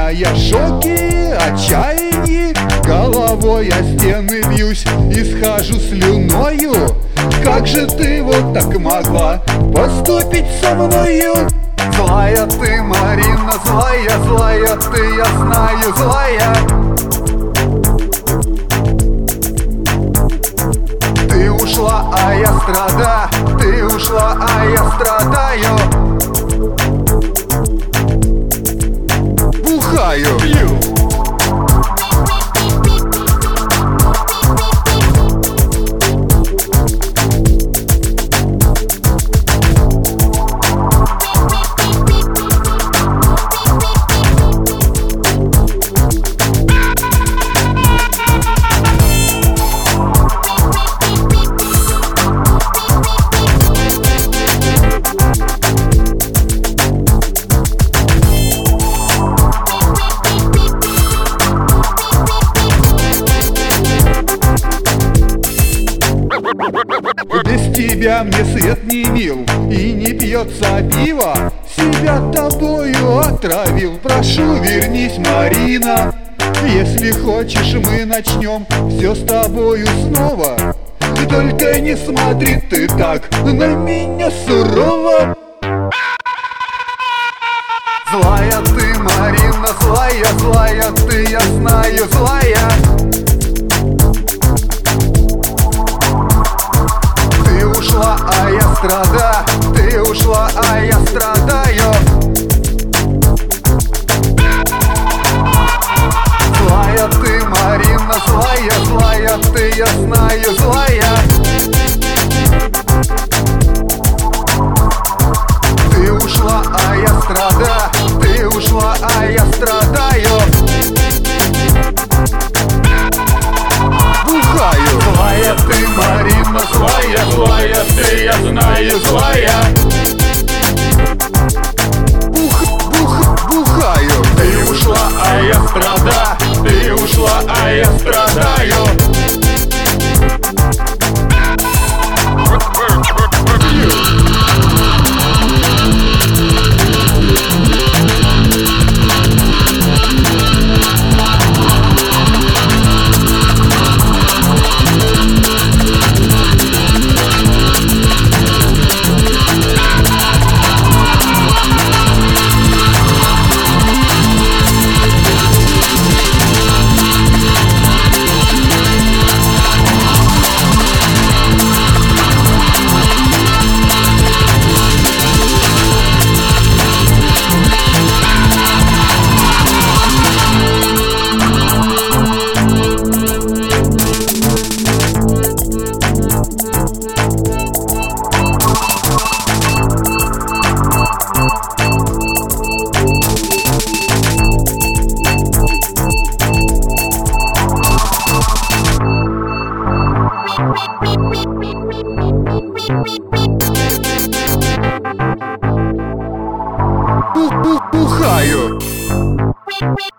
меня я в шоке, отчаянии, головой о стены бьюсь и схожу слюною. Как же ты вот так могла поступить со мною? Злая ты, Марина, злая, злая ты, я знаю, злая. Ты ушла, а я страдаю, ты ушла, а я страдаю. Бухаю, пью. Без тебя мне свет не мил и не пьется пиво. Себя тобою отравил, прошу, вернись, Марина. Если хочешь, мы начнем все с тобою снова. Только не смотри ты так на меня сурово. Злая ты, Марина, злая, злая ты, я знаю, злая. Ты ушла, а я страдаю, ты ушла, а я страдаю. Злая ты, Марина, злая, злая ты, я знаю, злая. Ты ушла, а я страдаю, ты ушла, а я страдаю. Бухаю. Злая ты, Марина, злая, злая ты, я знаю, злая. Бухаю. Ты ушла, а я страдаю, ты ушла, а я страдаю. Бухаю.